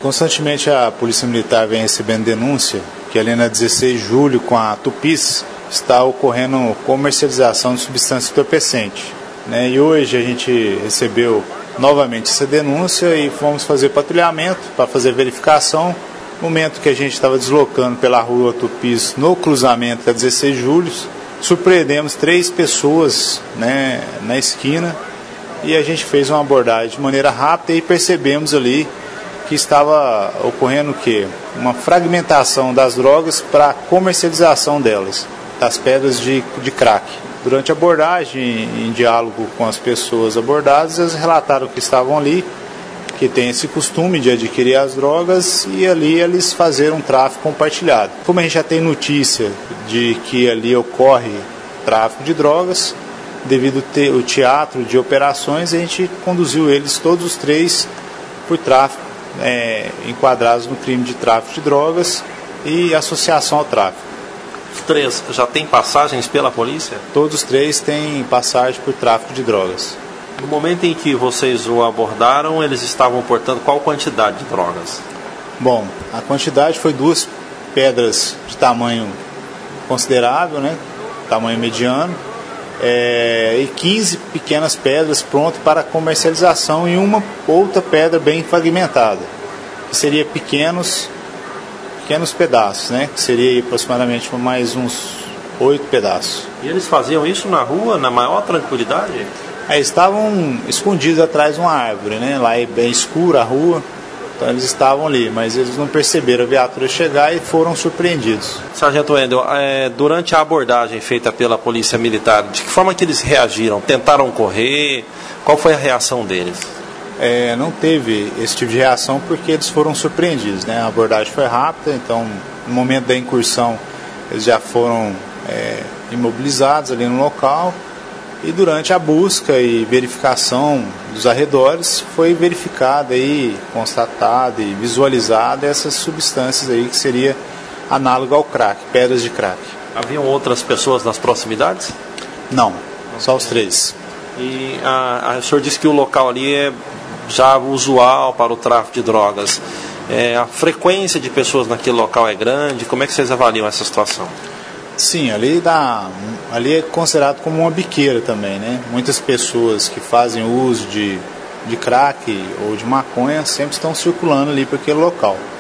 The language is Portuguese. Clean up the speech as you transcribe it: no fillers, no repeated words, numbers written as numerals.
Constantemente a Polícia Militar vem recebendo denúncia que ali na 16 de julho, com a Tupis, está ocorrendo comercialização de substância entorpecente, né? E hoje a gente recebeu novamente essa denúncia e fomos fazer patrulhamento para fazer verificação. No momento que a gente estava deslocando pela rua Tupis, no cruzamento da 16 de julho, surpreendemos 3 pessoas, né, na esquina, e a gente fez uma abordagem de maneira rápida e percebemos ali que estava ocorrendo o quê? Uma fragmentação das drogas para comercialização delas, das pedras de crack. Durante a abordagem, em diálogo com as pessoas abordadas, eles relataram que estavam ali, que tem esse costume de adquirir as drogas, e ali eles fizeram um tráfico compartilhado. Como a gente já tem notícia de que ali ocorre tráfico de drogas, devido ao teatro de operações, a gente conduziu eles, todos os 3, por tráfico, enquadrados no crime de tráfico de drogas e associação ao tráfico. Os 3 já têm passagens pela polícia? Todos os 3 têm passagem por tráfico de drogas. No momento em que vocês o abordaram, eles estavam portando qual quantidade de drogas? Bom, a quantidade foi 2 pedras de tamanho considerável, né? Tamanho mediano, e 15 pequenas pedras prontas para comercialização e uma outra pedra bem fragmentada, que seria pequenos pedaços, né? Que seria aproximadamente mais uns 8 pedaços. E eles faziam isso na rua, na maior tranquilidade? Estavam escondidos atrás de uma árvore, né? Lá é bem escura a rua, então eles estavam ali, mas eles não perceberam a viatura chegar e foram surpreendidos. Sargento Wendel, durante a abordagem feita pela Polícia Militar, de que forma que eles reagiram? Tentaram correr? Qual foi a reação deles? Não teve esse tipo de reação porque eles foram surpreendidos, né? A abordagem foi rápida, então no momento da incursão eles já foram imobilizados ali no local. E durante a busca e verificação dos arredores, foi verificada e constatada e visualizada essas substâncias aí que seria análogo ao crack, pedras de crack. Haviam outras pessoas nas proximidades? Não, só os 3. E o senhor disse que o local ali é já usual para o tráfico de drogas. A frequência de pessoas naquele local é grande? Como é que vocês avaliam essa situação? Sim, ali é considerado como uma biqueira também, né? Muitas pessoas que fazem uso de crack ou de maconha sempre estão circulando ali para aquele local.